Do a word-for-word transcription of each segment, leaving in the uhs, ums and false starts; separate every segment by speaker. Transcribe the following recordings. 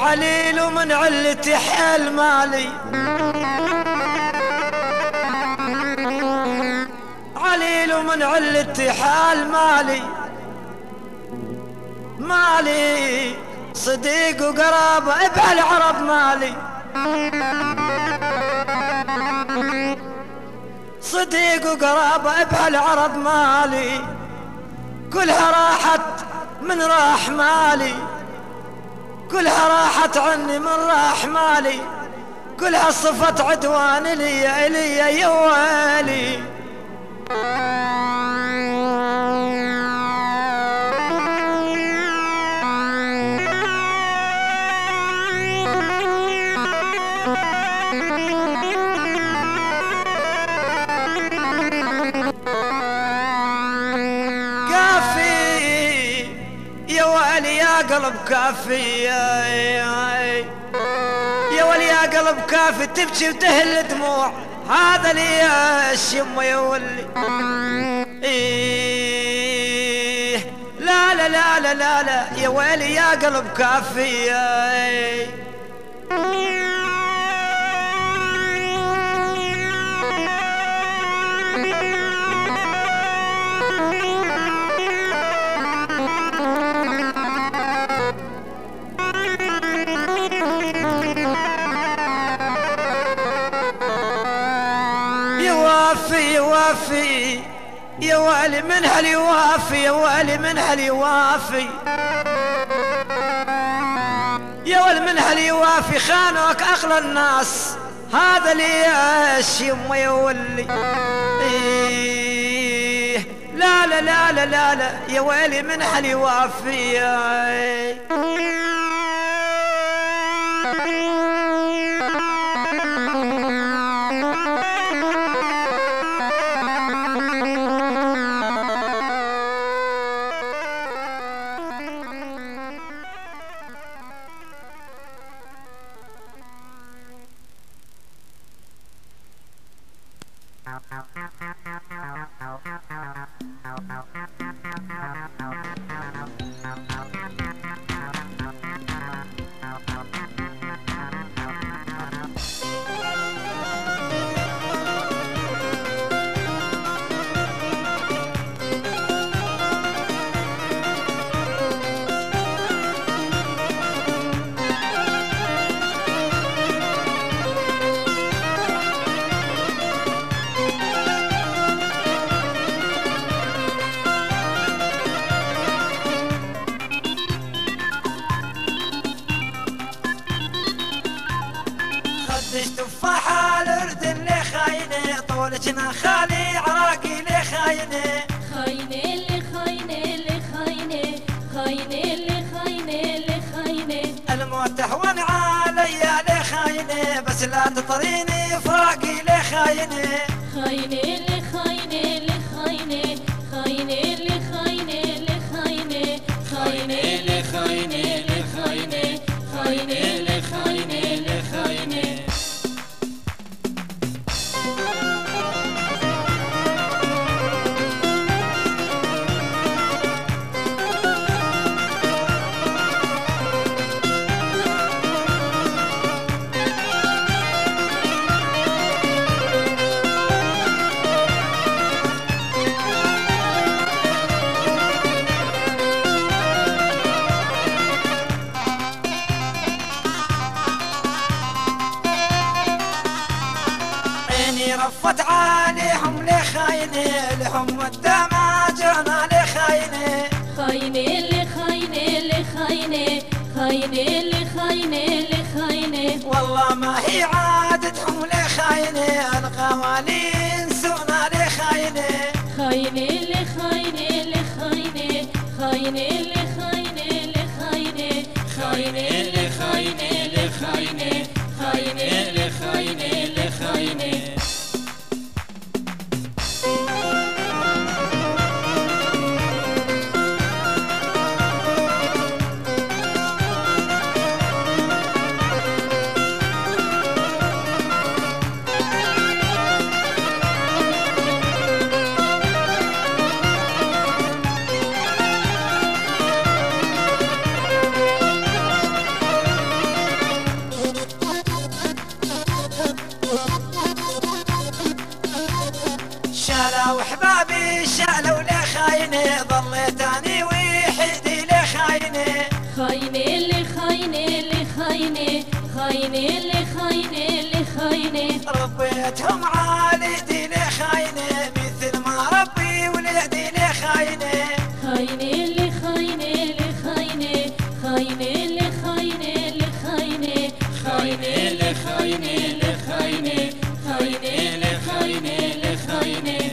Speaker 1: عليل ومن علتي حيل مالي، عليل ومن علتي حال مالي، مالي صديق وقرابة ابع العرب مالي، صديق وقرابة ابع العرب مالي، كلها راحت من راح مالي، كلها راحت عني من راح مالي، كلها صفت عدوان لي لي يا ويلي. قلب كافي يا ولي يا قلب كافي، تبكي وتهل دموع هذا لي الشم يا ولي. إيه لا لا لا لا لا لا يا ولي يا قلب كافي. يوافي يا والي من هل يوافي، يا والي من هل يوافي، يا والي من هل يوافي، خانوك اغلى الناس هذا ليش يما يا ولي. إيه لا لا لا لا لا لا يا والي من هل يوافي. تفاحة الورد اللي خاينه، طولتنا خالي عراقي اللي خاينه،
Speaker 2: خاينه اللي خاينه اللي خاينه، خاينه اللي خاينه اللي خاينه،
Speaker 1: الموت هون علي اللي خاينه، بس لا تطريني فراقي اللي خاينه،
Speaker 2: خاينه اللي خاينه اللي خاينه، خاينه اللي خاينه اللي خاينه، خاينه اللي خاينه اللي خاينه، خاينه اللي خاينه اللي خاينه.
Speaker 1: رفت عليهم لخاينه، لهم الدماجنا لخاينه،
Speaker 2: خاينه اللي خاينه اللي خاينه، خاينه اللي خاينه اللي خاينه،
Speaker 1: والله ما هي عادتهم لخاينه، القوانين سونا لخاينه،
Speaker 2: خاينه اللي خاينه اللي خاينه، خاينه اللي خاينه اللي خاينه، خاينه اللي خاينه اللي خاينه، خاينه اللي خاينه اللي خاينه.
Speaker 1: عيالا وحبابي شالوا لي خاينه ظليت اني وحدي لي خاينه
Speaker 2: خاينه اللي خاينه اللي خاينه خاينه اللي خاينه اللي خاينه
Speaker 1: ربيتهم عالدي لي خاينه مثل ما ربي ولادي لي خاينه
Speaker 2: خاينه اللي خاينه اللي خاينه خاينه اللي خاينه اللي خاينه خاينه اللي خاينه اللي خاينه خاينه اللي خاينه اللي خاينه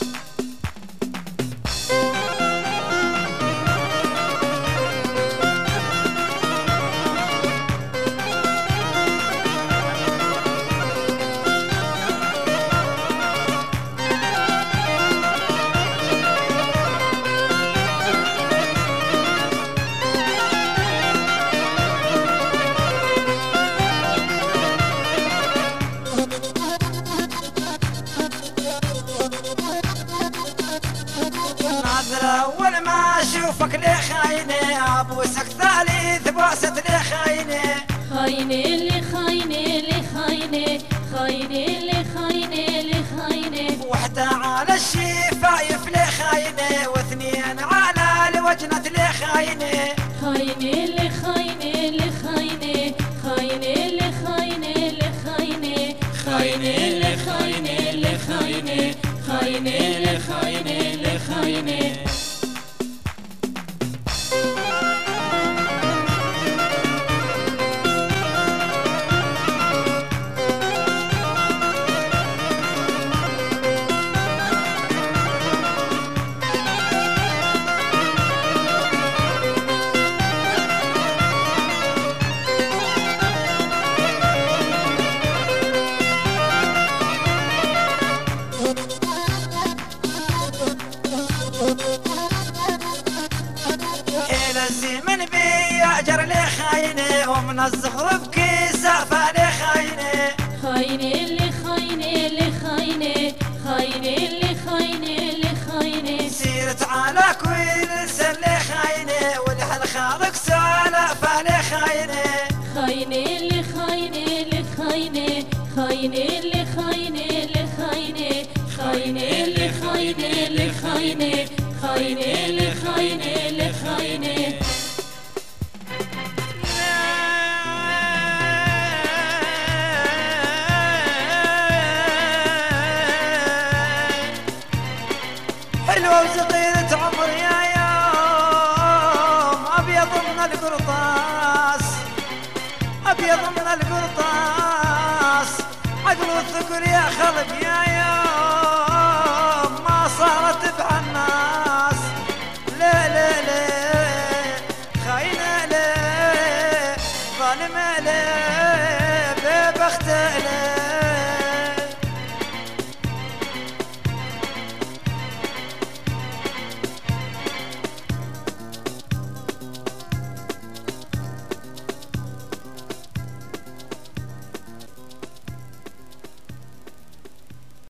Speaker 1: اول ما اشوفك لي خاينه ابوسك ثالث بوسه لي خاينه
Speaker 2: خاينه اللي خاينه اللي خاينه خاينه اللي خاينه اللي خاينه
Speaker 1: وحده على الشفايف لي خاينه واثنين على الوجنه لي خاينه
Speaker 2: خاينه اللي خاينه اللي خاينه خاينه اللي خاينه اللي خاينه خاينه اللي خاينه اللي خاينه خاينه اللي خاينه اللي خاينه
Speaker 1: الزمن بي اجر لي خاينه ومن الزغر بكسافه لي خاينه
Speaker 2: خاينه اللي خاينه اللي خاينه خاينه اللي خاينه اللي خاينه
Speaker 1: سيرت على كل سن لي خاينه والحل خالق سالفه لي خاينه
Speaker 2: خاينه اللي خاينه اللي خاينه خاينه اللي خاينه اللي خاينه خاينه اللي خاينه اللي خاينه خاينه اللي خاينه اللي خاينه
Speaker 1: حلوة وصغيرة عمر يا يوم أبيض من القرطاس أبيض من القرطاس عقل الثقل يا خلق يا